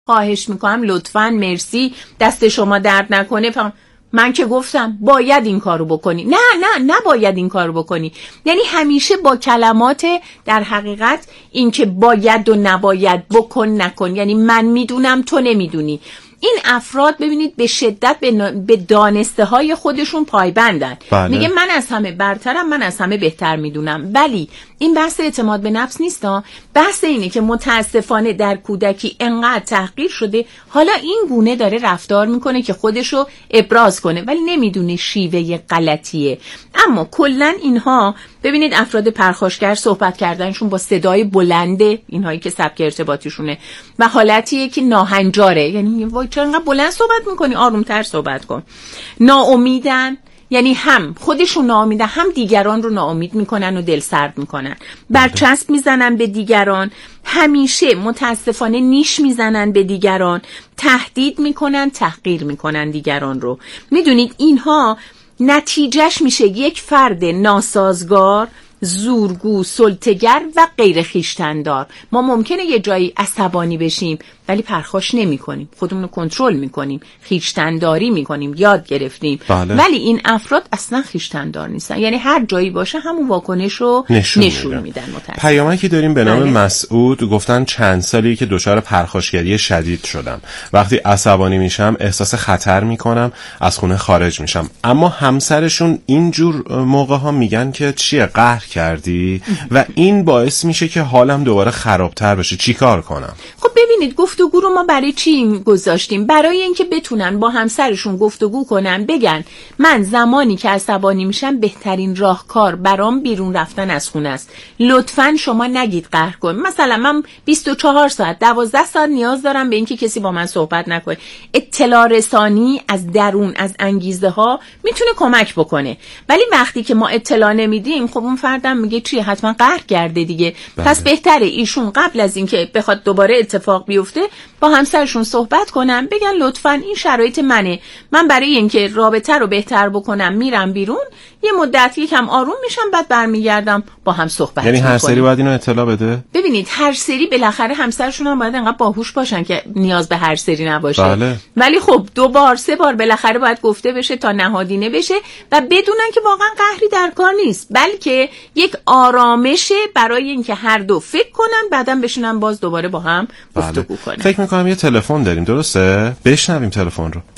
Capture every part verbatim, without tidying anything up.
خواهش میکنم لطفاً مرسی، دست شما درد نکنه، فقط من که گفتم باید این کارو بکنی. نه نه نباید این کارو بکنی. یعنی همیشه با کلمات در حقیقت این که باید و نباید، بکن نکن، یعنی من میدونم تو نمیدونی. این افراد ببینید به شدت به دانسته های خودشون پایبندن. بله. میگه من از همه برترم، من از همه بهتر میدونم. ولی این بحث اعتماد به نفس نیست ها. بحث اینه که متاسفانه در کودکی انقدر تحقیر شده، حالا این گونه داره رفتار میکنه که خودشو ابراز کنه ولی نمیدونه شیوه غلطیه. اما کلا اینها ببینید افراد پرخاشگر صحبت کردنشون با صدای بلنده، اینهایی که سبک ارتباطیشونه، و حالتیه که ناهنجاره، یعنی وای چرا انقدر بلند صحبت میکنی، آرومتر صحبت کن. ناامیدن، یعنی هم خودشون ناامیدن هم دیگران رو ناامید میکنن و دل سرد میکنن. برچسب میزنن به دیگران، همیشه متاسفانه نیش میزنن به دیگران، تهدید میکنن، تحقیر میکنن دیگران رو. میدونید اینها نتیجهش میشه یک فرد ناسازگار، زورگو، سلطه‌گر و غیر خویشتن‌دار. ما ممکنه یه جایی عصبانی بشیم ولی پرخاش نمی کنیم، خودمون رو کنترل می کنیم، خویشتن‌داری می کنیم، یاد گرفتیم. بله. ولی این افراد اصلا خویشتن‌دار نیستن، یعنی هر جایی باشه همون واکنش رو نشون, نشون میدن. پیامکی که داریم به نام بله. مسعود، گفتن چند سالی که دچار پرخاشگری شدید شدم، وقتی عصبانی میشم احساس خطر میکنم، از خونه خارج میشم. اما همسرشون اینجور موقع ها میگن که چیه، قهر کردی؟ و این باعث میشه که حالم دوباره خرابتر بشه. چی کار کنم؟ خب ببینید گفتگو رو ما برای چی گذاشتیم؟ برای اینکه بتونن با همسرشون گفتگو کنن، بگن من زمانی که عصبانی میشم بهترین راهکار برام بیرون رفتن از خونه است. لطفاً شما نگید قهر کن. مثلا من بیست و چهار ساعت دوازده ساعت نیاز دارم به اینکه کسی با من صحبت نکنه. اطلاع رسانی از درون، از انگیزه ها میتونه کمک بکنه. ولی وقتی که ما اطلاع نمیدیم، خب اون فردم میگه چی، حتما قهر کرده دیگه. بله. پس بهتره ایشون قبل از اینکه بخواد دوباره اتفاق بیفته با همسرشون صحبت کنم، بگن لطفاً این شرایط منه، من برای اینکه رابطه رو بهتر بکنم میرم بیرون، یه مدت یکم آروم میشم، بعد برمیگردم با هم صحبت. یعنی هر سری باید اینو اطلاع بده؟ ببینید هر سری بالاخره همسرشون هم باید انقدر باهوش باشن که نیاز به هر سری نباشه. بله. ولی خب دو بار سه بار بالاخره باید گفته بشه تا نهادینه بشه و بدونن که واقعا قهری در کار نیست، بلکه یک آرامشه برای اینکه هر دو فکر کنن، بعداً بشینن باز دوباره با هم گفتگو کنن. فکر می‌کنم یه تلفن داریم، درسته؟ بشنویم تلفن رو.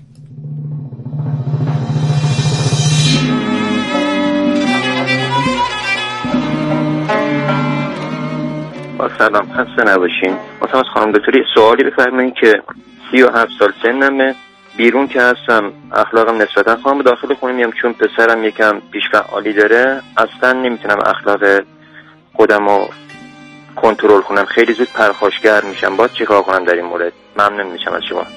با سلام، خسته نباشین. مثلا خانم دکتری سوالی بفرمایید که سی و هفت سال سنمه، بیرون که هستم اخلاقم نسبتا خواهم به داخل خونه میام، چون پسرم یکم پیش‌فعالی داره، اصلا نمیتونم اخلاق خودم رو کنترل کنم، خیلی زود پرخاشگر میشم. باید چیکار کنم در این مورد؟ ممنون میشم از شما.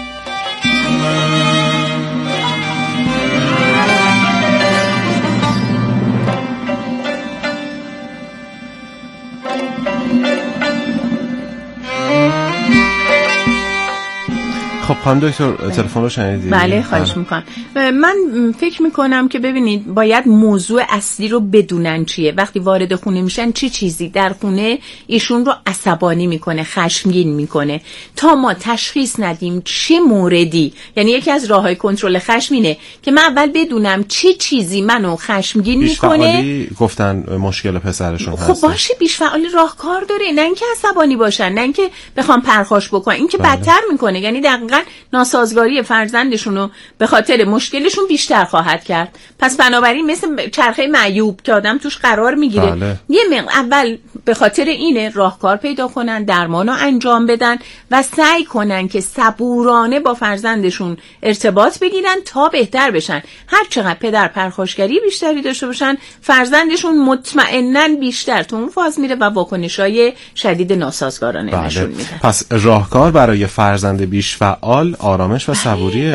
خب خانم دکتر تلفن رو شنیدید؟ بله خواهش میکنم. من فکر میکنم که ببینید باید موضوع اصلی رو بدونن چیه. وقتی وارد خونه میشن چه چی چیزی در خونه ایشون رو عصبانی میکنه، خشمگین میکنه، تا ما تشخیص ندیم چه موردی. یعنی یکی از راههای کنترل خشم اینه که من اول بدونم چه چی چیزی منو خشمگین میکنه. بیش‌فعالی گفتن مشکل پسرشون هست. خب باشه بیش‌فعالی راهکار داره، نه اینکه عصبانی باشن، نه اینکه بخوام پرخاش بکنن، این که بله. بدتر میکنه. یعنی دقیقاً ناسازگاری فرزندشون رو به خاطر مشکلشون بیشتر خواهد کرد. پس بنابراین مثل چرخه معیوب که آدم توش قرار میگیره، بله. یه مقدار اول به خاطر اینه راهکار پیدا کنن، درمانو انجام بدن و سعی کنن که صبورانه با فرزندشون ارتباط بگیرن تا بهتر بشن. هر چقدر پدر پرخاشگری بیشتری داشته باشن، فرزندشون مطمئناً بیشتر تو اون فاز میره و واکنش‌های شدید ناسازگارانه بله. نشون میده. پس راهکار برای فرزند بیش فعال آرامش و صبوریه. بله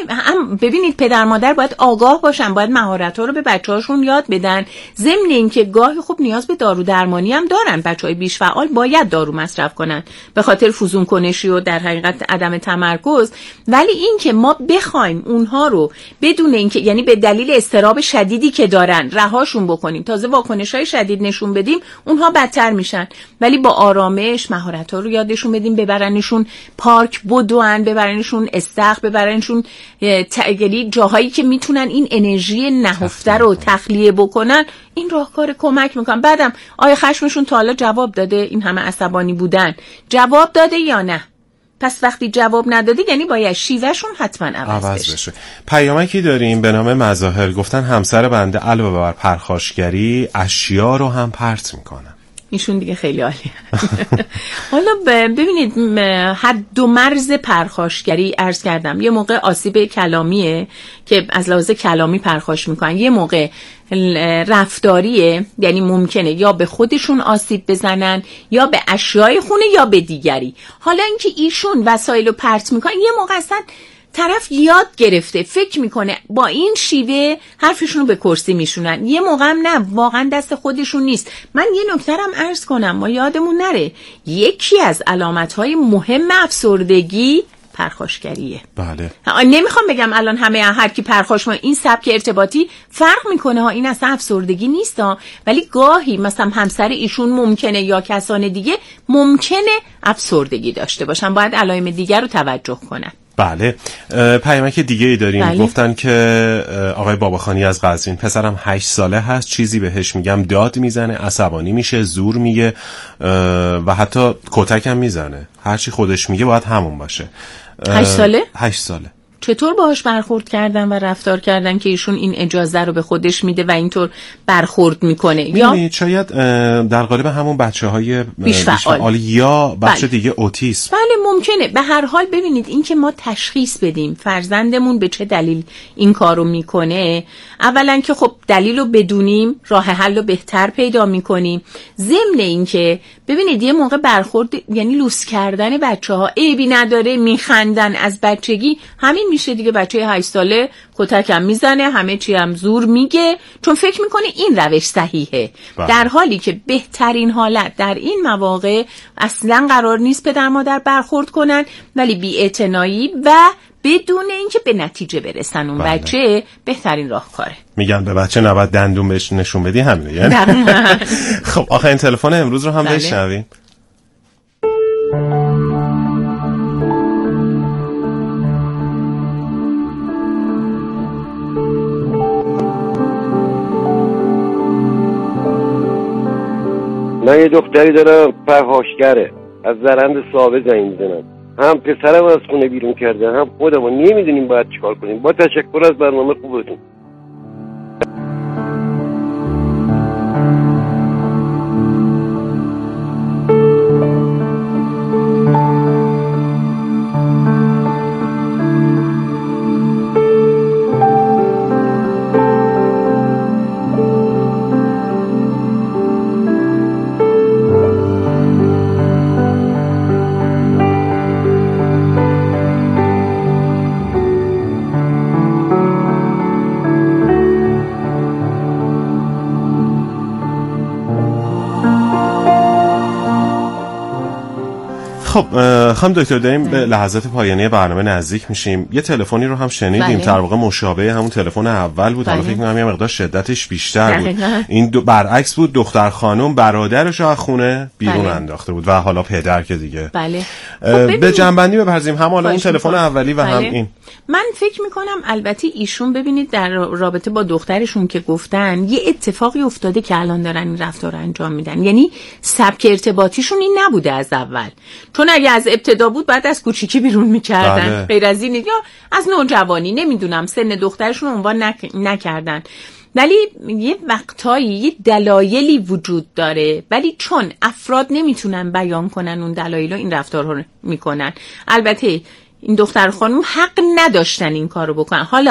هم ببینید پدر مادر باید آگاه باشن، باید مهارت‌ها رو به بچه‌هاشون یاد بدن. ضمن اینکه گاهی خوب نیاز به دارو درمانی هم دارن، بچه‌های بیش فعال باید دارو مصرف کنن به خاطر فزون کنشی و در حقیقت عدم تمرکز. ولی این که ما بخوایم اونها رو بدون اینکه یعنی به دلیل اضطراب شدیدی که دارن رهاشون بکنیم، تازه واکنش‌های شدید نشون بدیم، اونها بدتر میشن. ولی با آرامش مهارت‌ها رو یادشون بدیم، ببرنشون پارک بدوئن، ببرنشون استخر، ببرنشون تگلی جاهایی که میتونن این انرژی نهفته رو تخلیه بکنن. این راهکار کمک میکنن. بعدم آیا خشمشون تا حالا جواب داده؟ این همه عصبانی بودن جواب داده یا نه؟ پس وقتی جواب نداده یعنی باید شیوهشون حتما عوض, عوض بشه. بشه. پیامکی داریم به نام مظاهر، گفتن همسر بنده علاوه بر پرخاشگری اشیا رو هم پرت میکنن. ایشون دیگه خیلی عالیه. حالا ببینید حد و مرز پرخاشگری عرض کردم، یه موقع آسیب کلامیه که از لحاظ کلامی پرخاش میکنن، یه موقع رفتاریه یعنی ممکنه یا به خودشون آسیب بزنن یا به اشیای خونه یا به دیگری. حالا اینکه ایشون وسایل رو پرت میکنن، یه موقع اصلا طرف یاد گرفته فکر میکنه با این شیوه حرفشون رو به کرسی میشونن، یه موقع هم نه، واقعا دست خودشون نیست. من یه نکته هم عرض کنم ما یادمون نره، یکی از علامتهای مهم افسردگی پرخاشگریه. بله. نمیخوام بگم الان همه هر کی پرخاش ما این سبک ارتباطی فرق میکنه ها، این اصلا افسردگی نیست ها، ولی گاهی مثلا همسر ایشون ممکنه یا کسان دیگه ممکنه افسردگی داشته باشن، باید علائم دیگر رو توجه کنن. بله. پیامک دیگه ای داریم. بله. گفتن که آقای باباخانی از قزوین، پسرم هشت ساله هست، چیزی بهش میگم داد میزنه، عصبانی میشه، زور میگه و حتی کتک هم میزنه، هرچی خودش میگه باید همون باشه. هشت ساله؟ هشت ساله. چطور باهاش برخورد کردن و رفتار کردن که ایشون این اجازه رو به خودش میده و اینطور برخورد میکنه؟ یا شاید در قالب همون بچه‌های بیش فعال یا بچه بله. دیگه اوتیسم. بله ممکنه. به هر حال ببینید این که ما تشخیص بدیم فرزندمون به چه دلیل این کارو میکنه، اولا که خب دلیل رو بدونیم راه حل رو بهتر پیدا میکنیم. ضمن این که ببینید یه موقع برخورد یعنی لوس کردن بچه‌ها عیبی نداره، میخندن از بچگی، همین میشه دیگه. بچه هشت ساله کتک هم میزنه، همه چی هم زور میگه، چون فکر میکنه این روش صحیحه. بله. در حالی که بهترین حالت در این مواقع اصلا قرار نیست پدر مادر برخورد کنن، ولی بی‌اعتنایی و بدون اینکه به نتیجه برسن اون بله. بچه بهترین راهکاره. میگن به بچه نباید دندون بهش نشون بدی، همینه یعنی. خب آخرین تلفن امروز رو هم بله. بشنویم. من یه دختری دارم پرخاشگره، از زرند صاحب زنگ میزنم، هم پسرم از خونه بیرون کرده هم خودم، نمیدونیم باید چیکار کنیم. با تشکر از برنامه خوبتون. خب خانم دکتر داریم به لحظات پایانی برنامه نزدیک میشیم. یه تلفنی رو هم شنیدیم در واقع مشابه همون تلفن اول بود، حالا فکر می‌کنم یه مقدار شدتش بیشتر بود. این دو برعکس بود، دختر خانم برادرش از خونه بیرون بله. انداخته بود و حالا پدر که دیگه بله. خب به جنبندی بپرزیم، هم حالا اون تلفن اولی و بله. هم این. من فکر میکنم البته ایشون ببینید در رابطه با دخترشون که گفتن یه اتفاقی افتاده که الان دارن این رفتار انجام میدن، یعنی سبک ارتباطیشون این نبوده از اول، چون اگه از ابتدا بود بعد از کوچیکی بیرون میکردن، غیر از این یا از نوجوانی نمیدونم سن دخترشون عنوان نک... نکردن. ولی یه وقتایی یه دلایلی وجود داره، ولی چون افراد نمیتونن بیان کنن اون دلایل رو این رفتار رو میکنن. البته این دختر خانم حق نداشتن این کارو بکنن. حالا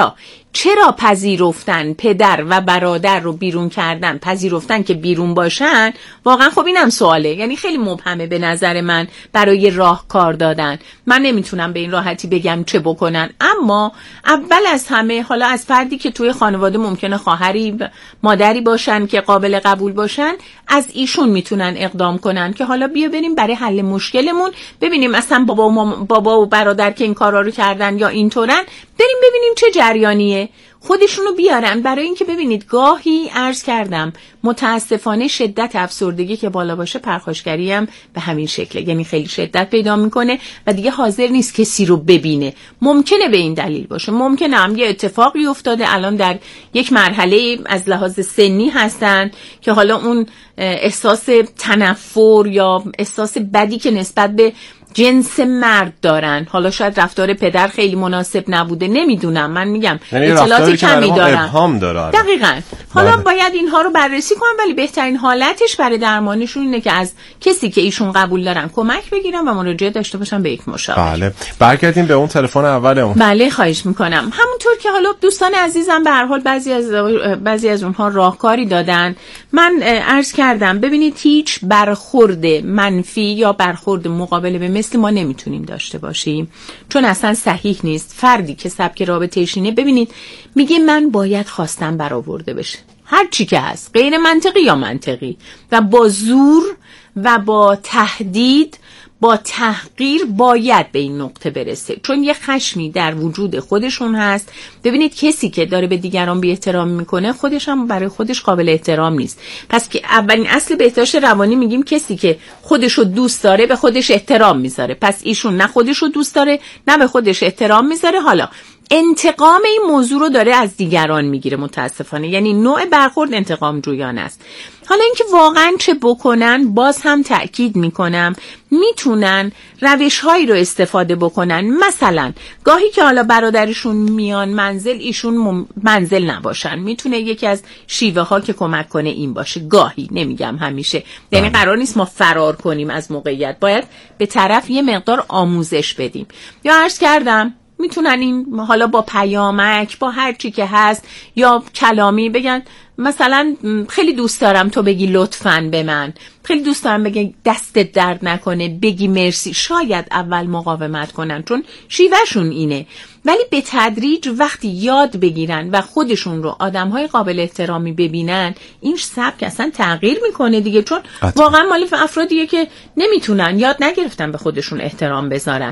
چرا پذیرفتن پدر و برادر رو بیرون کردن، پذیرفتن که بیرون باشن، واقعا خب اینم سواله. یعنی خیلی مبهمه به نظر من برای راهکار دادن. من نمیتونم به این راحتی بگم چه بکنن، اما اول از همه حالا از فردی که توی خانواده ممکنه خواهری مادری باشن که قابل قبول باشن، از ایشون میتونن اقدام کنن که حالا بیا بریم برای حل مشکلمون ببینیم اصلا بابا و بابا و برادر که این کارا رو کردن یا اینطورن، بریم ببینیم چه جریانیه، خودشونو بیارن. برای اینکه ببینید گاهی عرض کردم متاسفانه شدت افسردگی که بالا باشه، پرخاشگری هم به همین شکله، یعنی خیلی شدت پیدا میکنه و دیگه حاضر نیست کسی رو ببینه. ممکنه به این دلیل باشه، ممکنه هم یه اتفاقی افتاده الان در یک مرحله از لحاظ سنی هستن که حالا اون احساس تنفر یا احساس بدی که نسبت به جنس مرد دارن، حالا شاید رفتار پدر خیلی مناسب نبوده، نمیدونم، من میگم اطلاعات کمی دارم. دقیقاً. حالا بله. باید اینها رو بررسی کنم، ولی بهترین حالتش برای درمانشون اینه که از کسی که ایشون قبول دارن کمک بگیرن و مراجعه داشته باشن به یک مشاور. بله. برگردیم به اون تلفن اولمون. بله خواهش میکنم. همونطور که حالا دوستان عزیزم به هر حال بعضی از بعضی از اونها راهکاری دادن، من عرض کردم ببینید هیچ برخورد منفی یا برخورد مقابل به مثل ما نمیتونیم داشته باشیم، چون اصلا صحیح نیست. فردی که سبک رابطه‌اش اینه، ببینید میگه من باید خواستم برآورده بشه، هر چی که هست، غیر منطقی یا منطقی، و با زور و با تهدید با تحقیر باید به این نقطه برسه، چون یه خشمی در وجود خودشون هست. ببینید کسی که داره به دیگران بی احترام میکنه، خودش هم برای خودش قابل احترام نیست. پس که اولین اصل بهداشت روانی میگیم کسی که خودشو دوست داره به خودش احترام میذاره. پس ایشون نه خودشو دوست داره نه به خودش احترام میذاره، حالا انتقام این موضوع رو داره از دیگران میگیره متاسفانه. یعنی نوع برخورد انتقام جویانه است. حالا اینکه واقعا چه بکنن، باز هم تأکید میکنم میتونن روش هایی رو استفاده بکنن. مثلا گاهی که حالا برادرشون میان منزل، ایشون منزل نباشن، میتونه یکی از شیوه ها که کمک کنه این باشه. گاهی، نمیگم همیشه، یعنی قرار نیست ما فرار کنیم از موقعیت، باید به طرف یه مقدار آموزش بدیم. یا عرض کردم میتونن این حالا با پیامک، با هر چی که هست، یا کلامی بگن مثلا خیلی دوست دارم تو بگی لطفاً به من، خیلی دوست دارم بگی دستت درد نکنه، بگی مرسی. شاید اول مقاومت کنن چون شیوهشون اینه، ولی به تدریج وقتی یاد بگیرن و خودشون رو آدم‌های قابل احترامی ببینن، این سبک اصلا تغییر میکنه دیگه، چون حتی. واقعا مال افرادیه که نمیتونن، یاد نگرفتن به خودشون احترام بذارن.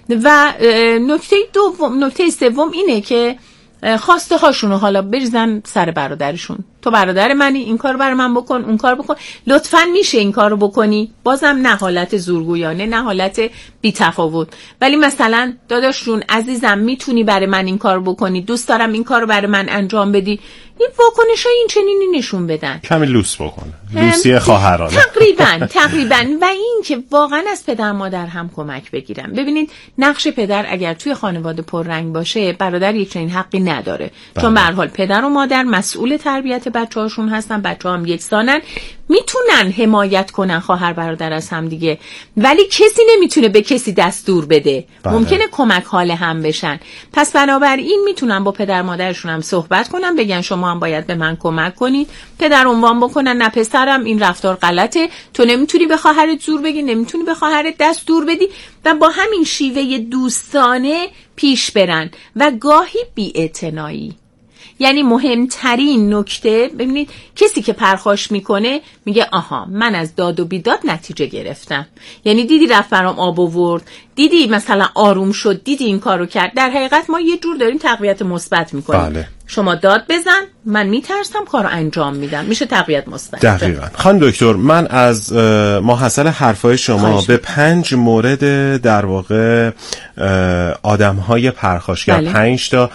و نکته دوم، نکته سوم اینه که خواسته هاشون رو حالا بریزن سر برادرشون. تو برادر منی، این کار برای من بکن، اون کار بکن، لطفاً میشه این کار رو بکنی. بازم نه حالت زورگویانه، نه حالت بی‌تفاوت، ولی مثلا داداش جون عزیزم میتونی برای من این کار بکنی، دوست دارم این کار رو برای من انجام بدی. این واکنش‌های این چنینی نشون بدن، کمی لوس بکنه، لوسی خواهرانه تقریبا تقریبا و این که واقعا از پدر مادر هم کمک بگیرن. ببینید نقش پدر اگر توی خانواده پررنگ باشه، برادر یک چنین حقی نداره. بله. چون به هر حال پدر و مادر مسئول تربیت بچه‌هاشون هستن، بچه‌ها هم یکسانن، میتونن حمایت کنن خواهر برادر از هم دیگه، ولی کسی نمیتونه به کسی دستور بده. بله. ممکنه کمک حال هم بشن. پس بنابراین میتونن با پدر مادرشون هم صحبت کنن، بگن شما هم باید به من کمک کنید. پدر عنوان بکنن نه پسرم این رفتار غلطه، تو نمیتونی به خواهرت زور بگی، نمیتونی به خواهرت دستور بدی، و با همین شیوه دوستانه پیش برن و گاهی بی‌اعتنایی. یعنی مهمترین نکته، ببینید کسی که پرخاش میکنه میگه آها من از داد و بیداد نتیجه گرفتم، یعنی دیدی رفت برام آب آورد، دیدی مثلا آروم شد، دیدی این کارو کرد. در حقیقت ما یه جور داریم تقویت مثبت میکنیم. بله. شما داد بزن، من میترسم کارو انجام میدم، میشه تقویت مثبت. دقیقاً. خانم دکتر، من از ماحصل حرفای شما به پنج مورد در واقع آدم‌های پرخاشگر، بله. پنج تا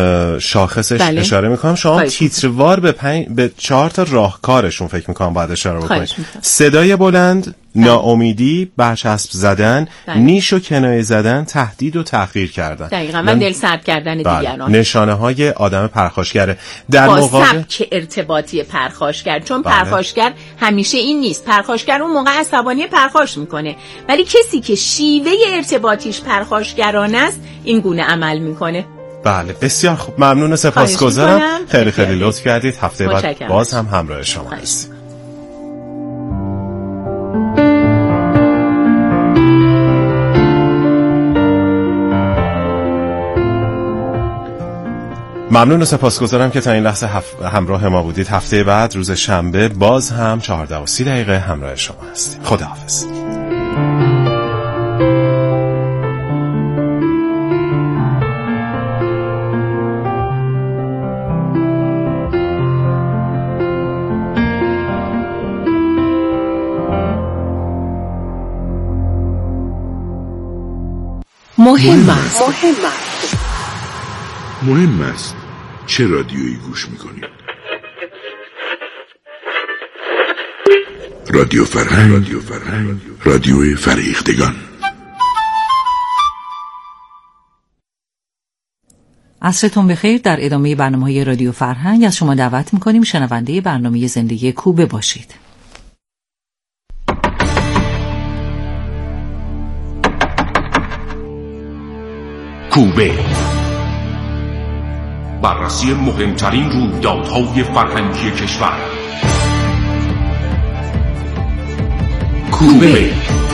شاخصش بله. اشاره میکنم. شما تیتروار به پنج به چهار تا راهکارشون فکر میکنم باید اشاره بکنید. صدای بلند، ناامیدی، برچسب زدن، بله. نیش و کنایه زدن، تهدید و تحقیر کردن. دقیقاً. من دل سرد کردن بله. دیگران. نشانه های آدم پرخاشگره در با مقابل سبک ارتباطی پرخاشگر، چون بله. پرخاشگر همیشه این نیست. پرخاشگر اون موقع عصبانی پرخاش میکنه، ولی کسی که شیوه ارتباطیش پرخاشگرانه است این گونه عمل میکنه. بله بسیار خوب، ممنون، سپاسگزارم، خیلی خیلی لطف کردید. هفته بعد باز هم همراه شما هستیم. ممنون و سپاسگزارم که تا این لحظه هف... همراه ما بودید. هفته بعد روز شنبه باز هم چهارده و سی دقیقه همراه شما هستیم. خداحافظ. مهم است. مهم است. مهم است چه رادیویی گوش میکنید؟ رادیو فرهنگ، رادیو فرهنگ، رادیوی فرهیختگان. عصرتون بخیر. در ادامه برنامه‌های رادیو فرهنگ از شما دعوت میکنیم شنونده برنامه زندگی کوبه باشید. کوبه، بررسی مهمترین رویدادهای فرهنگی کشور. کوبه.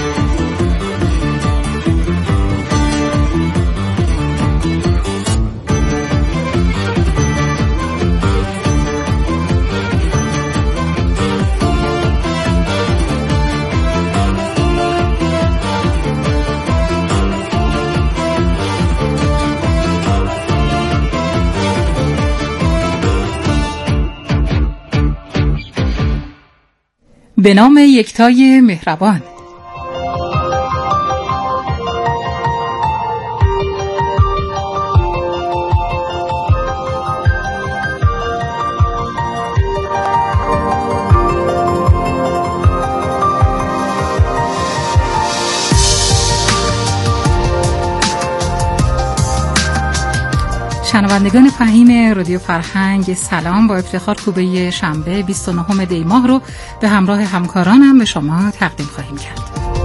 به نام یکتای مهربان. شنوندگان فهیم رادیو فرهنگ سلام. با افتخار کوبه شنبه بیست و نهم دی ماه رو به همراه همکارانم به شما تقدیم خواهیم کرد.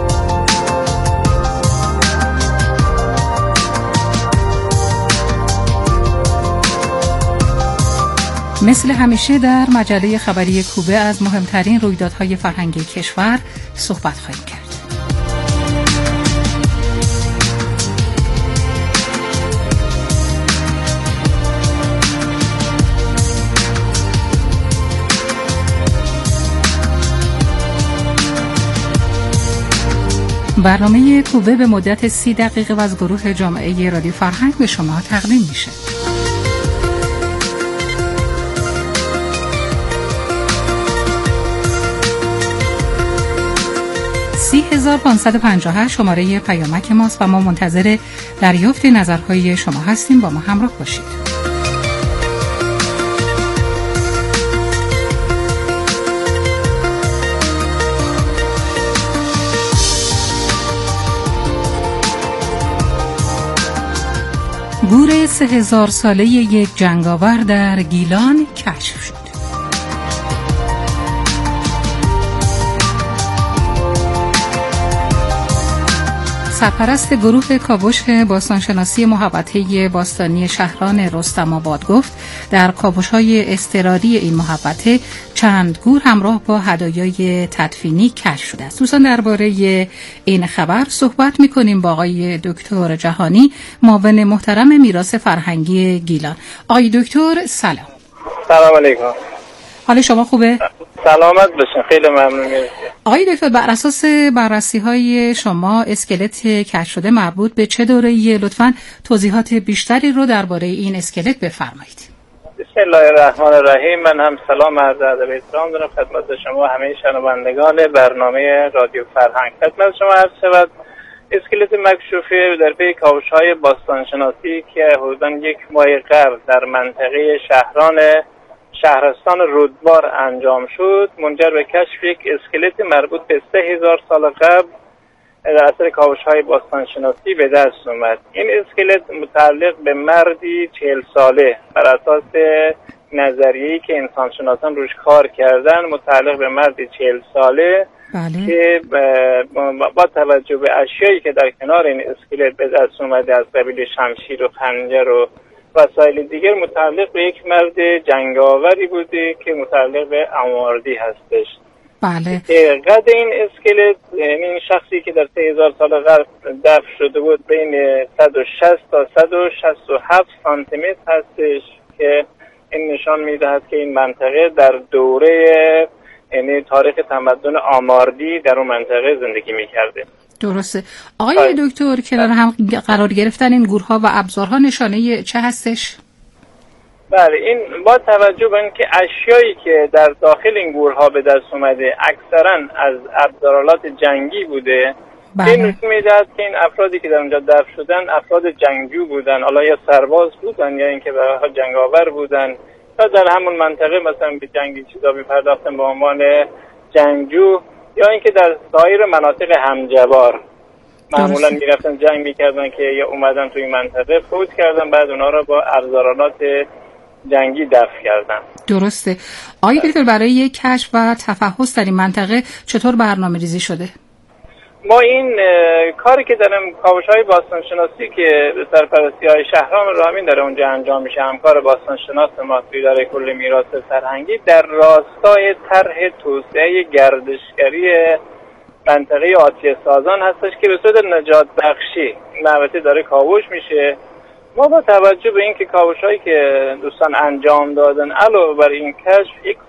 مثل همیشه در مجله خبری کوبه از مهمترین رویدادهای فرهنگی کشور صحبت خواهیم کرد. برنامه کوبه به مدت سی دقیقه و از گروه جامعه رادیو فرهنگ به شما تقدیم میشه. سی هزار پانصد و پنجاه و هشت شماره پیامک ماست و ما منتظر دریافت نظرهای شما هستیم. با ما همراه باشید. گور سه هزار ساله یک جنگاور در گیلان کشف شد. سرپرست گروه کاوش باستانشناسی محوطه باستانی شهران رستم آباد گفت در کاوش‌های اضطراری این محوطه چند گور همراه با هدایای تدفینی کشف شده است. دوستان درباره این خبر صحبت می‌کنیم با آقای دکتر جهانی، معاون محترم میراث فرهنگی گیلان. آقای دکتر سلام. سلام علیکم. حال شما خوبه؟ سلامت باشین، خیلی ممنون. آقای دکتر، بر اساس بررسی‌های شما اسکلت کشف شده مربوط به چه دوره‌ای؟ لطفاً توضیحات بیشتری رو درباره این اسکلت بفرمایید. بسم الله الرحمن الرحیم. من هم سلام عرض ادب و احترام دارم خدمت شما همه شنوندگان برنامه رادیو فرهنگ. خدمت شما عرض شود اسکلت مکشوفی در پی کاوش‌های باستانشناسی که حدوداً یک ماه قبل در منطقه شهران شهرستان رودبار انجام شد، منجر به کشف یک اسکلت مربوط به سه هزار سال قبل در اثر کاوش‌های باستانشناسی به دست اومد. این اسکلت متعلق به مردی چهل ساله بر اساس نظریه‌ای که انسانشناسان روش کار کردن، متعلق به مردی چهل ساله بله. که با توجه به اشیایی که در کنار این اسکلت به دست اومده از قبیل شمشیر و خنجر و وسایل دیگر متعلق به یک مرد جنگاوری بوده که متعلق به اماردی هستش. بله. قد این اسکلت، یعنی این شخصی که در سه هزار سال قبل دفن شده بود، بین صد و شصت تا صد و شصت و هفت سانتی متر هستش که این نشان میدهد که این منطقه در دوره یعنی تاریخ تمدن آماردی در اون منطقه زندگی میکرده. درسته. آقای دکتر کنار هم قرار گرفتن این گورها و ابزارها نشانه چه هستش؟ بله، این با توجه به اینکه اشیایی که در داخل این گورها به دست اومده اکثرا از ابزارالات جنگی بوده. بله. این نشون میدهد که این افرادی که در اونجا دفن شدن افراد جنگجو بودن، حالا یا سرباز بودن یا اینکه به هر حال جنگاور بودن، یا در همون منطقه مثلا به جنگی چیزا می‌پرداختن به عنوان جنگجو، یا اینکه در سایر مناطق همجوار معمولا میرفتن جنگ میکردن که یا اومدن توی منطقه فوت کردن، بعد اونا رو با ابزارالات جنگی دفن کردن. درسته. آقای دکتر برای یک کشف و تفحص در این منطقه چطور برنامه ریزی شده؟ ما این کاری که داریم کاوش‌های باستانشناسی که به سرپرستی‌های شهرام راهمین داره اونجا انجام میشه، همکار باستانشناس ما توی اداره کل میراث فرهنگی، در راستای طرح توسعه گردشگری منطقه آتش سازان هستش که به صورت نجات بخشی البته داره کاوش میشه. ما با توجه به اینکه کاوش‌هایی که دوستان انجام دادن علاوه بر این کشف یک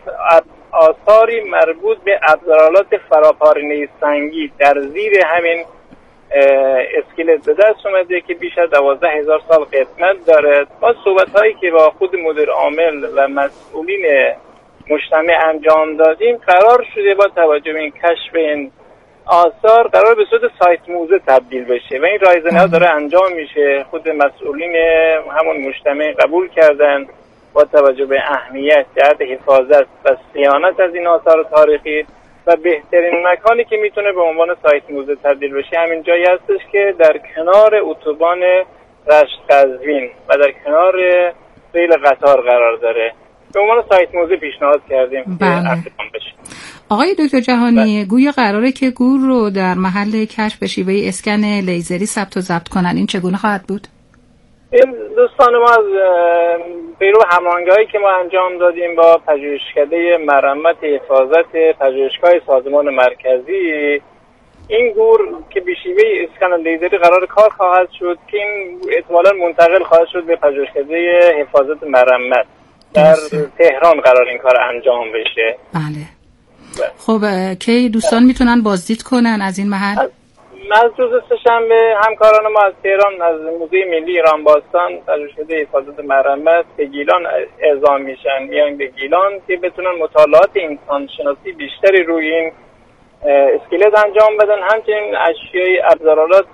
آثاری مربوط به ابزارالات فراپارینه سنگی در زیر همین اسکلت به دست اومده که بیش از دوازده هزار سال قدمت داره. با صحبت‌هایی که با خود مدیر عامل و مسئولین مجتمع انجام دادیم قرار شده با توجه به این کشف این آثار قرار به صورت سایت موزه تبدیل بشه و این رایزنه داره انجام میشه. خود مسئولین همون مجتمع قبول کردن با توجه به اهمیت جهت حفاظت و صیانت از این آثار تاریخی و بهترین مکانی که میتونه به عنوان سایت موزه تبدیل بشه همین جایی هستش که در کنار اتوبان رشت قزوین و در کنار ریل قطار قرار داره. به عنوان سایت موزه پیشنهاد کردیم که اقدام بشه. آقای دکتر جهانی، گویا قراره که گور رو در محل کشف به شیوه اسکن لیزری ثبت و ضبط کنن. این چگونه خواهد بود؟ این دوستان ما از پیرو هماهنگی‌هایی که ما انجام دادیم با پژوهشکده مرمت حفاظت پژوهشگاه سازمان مرکزی، این گور که به شیوه اسکن لیزری قرار کار خواهد شد که این احتمالاً منتقل خواهد شد به پژوهشکده حفاظت مرمت در تهران قرار این کار انجام بشه. بله. خب کی دوستان میتونن بازدید کنن از این محل؟ از روز سه‌شنبه همکاران ما از تهران از موزه ملی ایران باستان پژوهشکده حفاظت مرمت به گیلان اعزام میشن، میان به گیلان که بتونن مطالعات انسان شناسی بیشتری روی این اسکلت انجام بدن. همچنین اشیای ابزارالات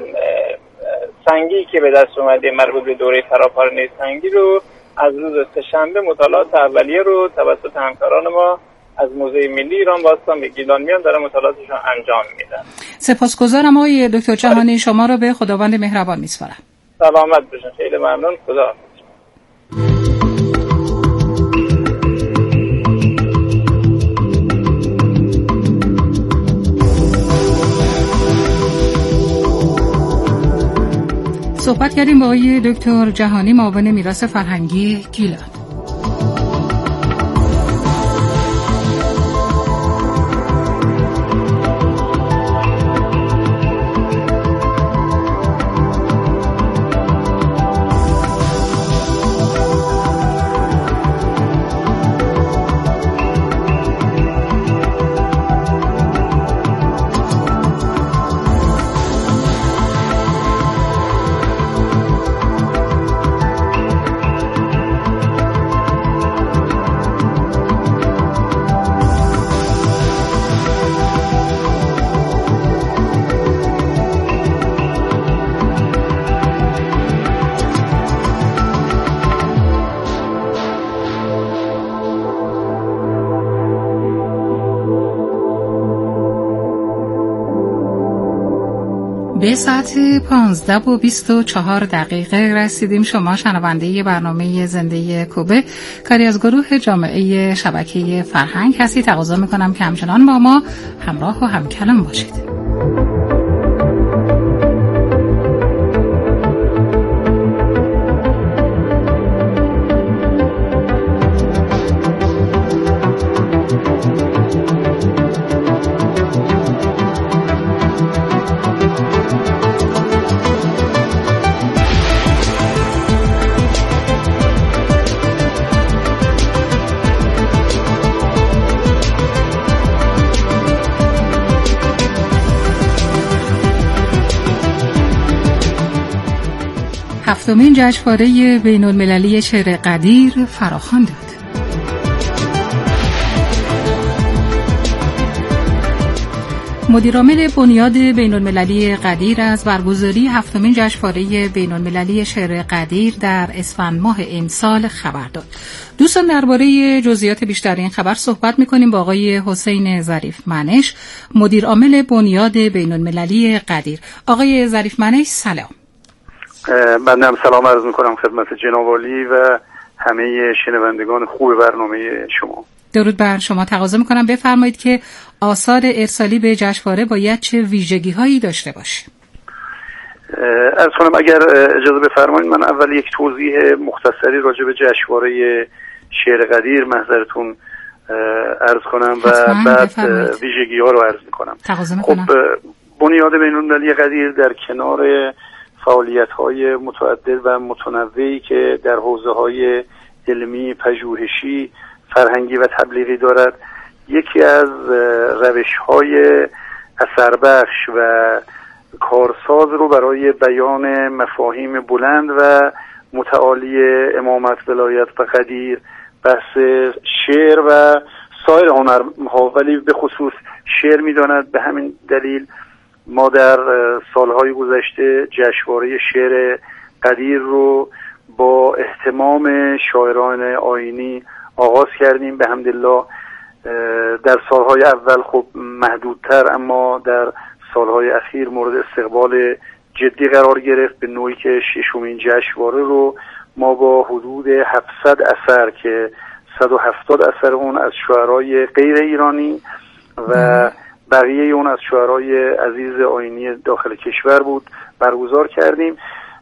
سنگی که به دست اومده مربوط به دوره فراپارینه سنگی رو از روز سه‌شنبه مطالعات اولیه رو توسط همکاران ما از موزه ملی ایران باستان به گیلان میان دارن مطالعاتشون انجام میدن. سپاسگزارم آقای دکتر جهانی، شما رو به خداوند مهربان میسپارم. سلامت باشین. خیلی ممنون. خدا. صحبت کردیم با آقای دکتر جهانی، معاون میراث فرهنگی گیلان. به ساعت پانزده و بیست و چهار دقیقه رسیدیم. شما شنونده برنامه زنده کوبه کاری از گروه جامعه شبکه فرهنگ هستی. تقاضا میکنم که همچنان با ما همراه و همکلام باشید. هفتمین جشنواره بین‌المللی شعر قدیر فراخوان داد. مدیرعامل بنیاد بین‌المللی قدیر از برگزاری هفتمین جشنواره بین‌المللی شعر قدیر در اسفند ماه امسال خبر داد. دوستان درباره جزئیات بیشتر این خبر صحبت می‌کنیم با آقای حسین ظریف منش، مدیرعامل بنیاد بین‌المللی قدیر. آقای ظریف منش سلام. من هم سلام عرض می‌کنم خدمت جناب عالی و همه شنوندگان خوب برنامه شما. درود بر شما. تقاضا میکنم بفرمایید که آثار ارسالی به جشنواره باید چه ویژگی هایی داشته باشه؟ عرض کنم اگر اجازه بفرمایید من اول یک توضیح مختصری راجع به جشنواره شعر قدیر محضرتون عرض کنم و بعد ویژگی ها رو عرض میکنم. خب بنیاد بین‌المللی قدیر در کنار فعالیت های متعدد و متنوعی که در حوزه های علمی، پژوهشی، فرهنگی و تبلیغی دارد، یکی از روش‌های اثربخش و کارساز رو برای بیان مفاهیم بلند و متعالی امامت، ولایت و قدیر، بحث شعر و سایر هنرها، ولی به خصوص شعر می‌داند. به همین دلیل ما در سالهای گذشته جشنواره شعر قدیر رو با اهتمام شاعران آیینی آغاز کردیم. به حمدالله در سالهای اول خب محدودتر، اما در سالهای اخیر مورد استقبال جدی قرار گرفت، به نوعی که ششمین جشنواره رو ما با حدود هفتصد اثر که صد و هفتاد اثر اون از شاعرای غیر ایرانی و بقیه اون از شاعرای عزیز آیینی داخل کشور بود برگزار کردیم.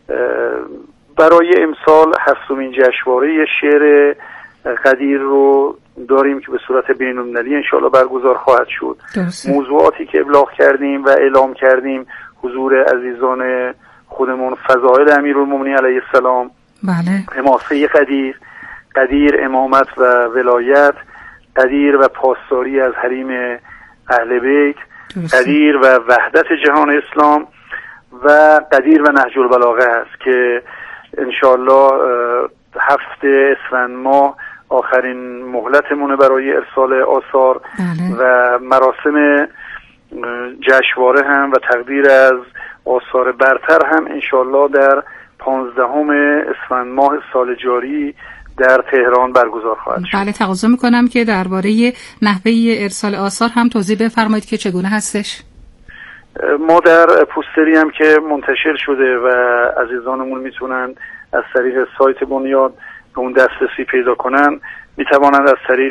برای امسال هفتمین جشنواره شعر قدیر رو داریم که به صورت بین‌المللی انشاءالله برگزار خواهد شد. درسته. موضوعاتی که ابلاغ کردیم و اعلام کردیم حضور عزیزان خودمون فضائل امیرالمومنین علیه السلام، بله، حماسه قدیر، قدیر امامت و ولایت، قدیر و پاسداری از حریم اهل بیت، قدیر و وحدت جهان اسلام و قدیر و نهج البلاغه است که انشاءالله هفته اسفند ماه آخرین مهلتمونه برای ارسال آثار. بله. و مراسم جشنواره هم و تقدیر از آثار برتر هم انشاءالله در پانزدهم اسفند ماه سال جاری در تهران برگزار خواهد شد. بله، تقاضا میکنم که درباره نحوه ارسال آثار هم توضیح بفرمایید که چگونه هستش؟ ما در پوستری هم که منتشر شده و عزیزانمون میتونن از طریق سایت بنیاد به اون دسترسی پیدا کنن، میتوانند از طریق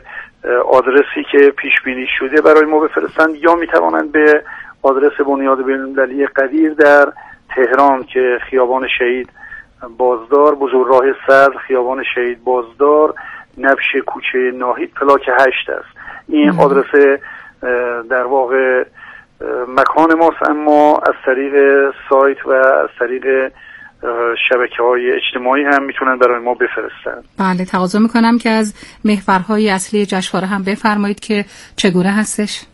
آدرسی که پیش بینی شده برای ما بفرستند، یا میتوانند به آدرس بنیاد بین‌المللی قدیر در تهران که خیابان شهید بازدار، بزرگراه صدر، خیابان شهید بازدار، نبش کوچه ناهید، پلاک هشت است. این مم. آدرس در واقع مکان ماست، اما از طریق سایت و از طریق شبکه‌های اجتماعی هم میتونن برای ما بفرستن. بله، تقاضا میکنم که از محورهای اصلی جشنواره هم بفرمایید که چگونه هستش؟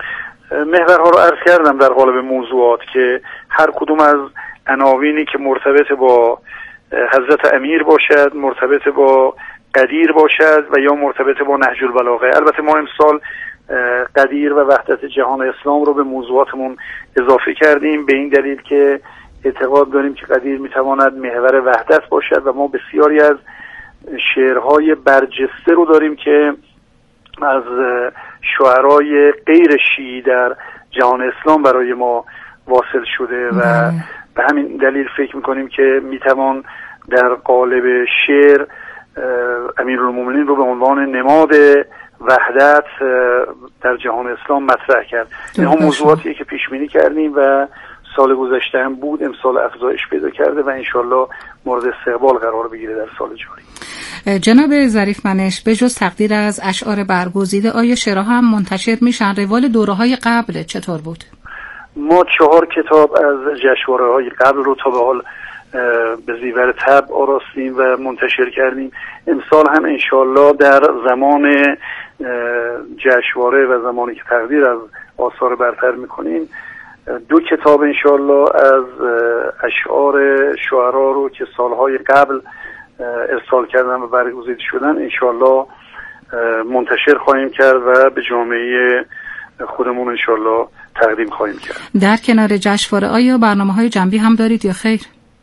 محورها رو عرض کردم در قالب موضوعات که هر کدوم از عناوینی که مرتبط با حضرت امیر باشد، مرتبط با قدیر باشد و یا مرتبط با نهج البلاغه. البته ما امسال قدیر و وحدت جهان اسلام رو به موضوعاتمون اضافه کردیم به این دلیل که اعتقاد داریم که قدیر میتواند محور وحدت باشد و ما بسیاری از شعرهای برجسته رو داریم که از شاعرای غیر شیعی در جهان اسلام برای ما واصل شده و به همین دلیل فکر میکنیم که میتوان در قالب شعر امیرالمومنین رو به عنوان نماد وحدت در جهان اسلام مطرح کرد. اینها موضوعاتیه که پیش بینی کردیم و سال گذشته هم بود، امسال افزایش پیدا کرده و انشالله مورد استقبال قرار بگیره در سال جاری. جناب ظریف منش، به جز تقدیر از اشعار برگزیده، آیا شعرها هم منتشر میشن؟ روال دوره‌های قبل چطور بود؟ ما چهار کتاب از جشنواره‌های قبل رو تا به حال به زیور طبع آراستیم و منتشر کردیم. امسال هم انشالله در زمان جشنواره و زمانی که تقدیر از آثار برتر میکنیم دو کتاب انشالله از اشعار شعرا رو که سالهای قبل ارسال کردن و برگزیده شدن انشالله منتشر خواهیم کرد و به جامعه خودمون انشالله تقدیم خواهیم کرد. در کنار جشنواره آیا برنامه‌های جنبی هم دارید یا خیر؟